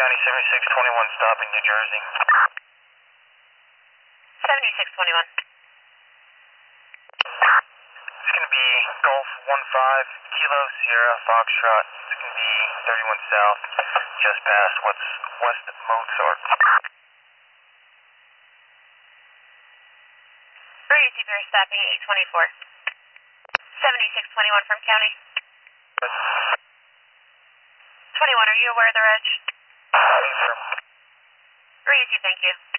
County 7621 stopping New Jersey. 7621. It's going to be Golf 15 Kilo Sierra Foxtrot. It's going to be 31 South, just past what's West Mozart. Easy Bear stopping at 824. 7621 from County. 21, are you aware of the reg? Yes, sir. Easy, thank you.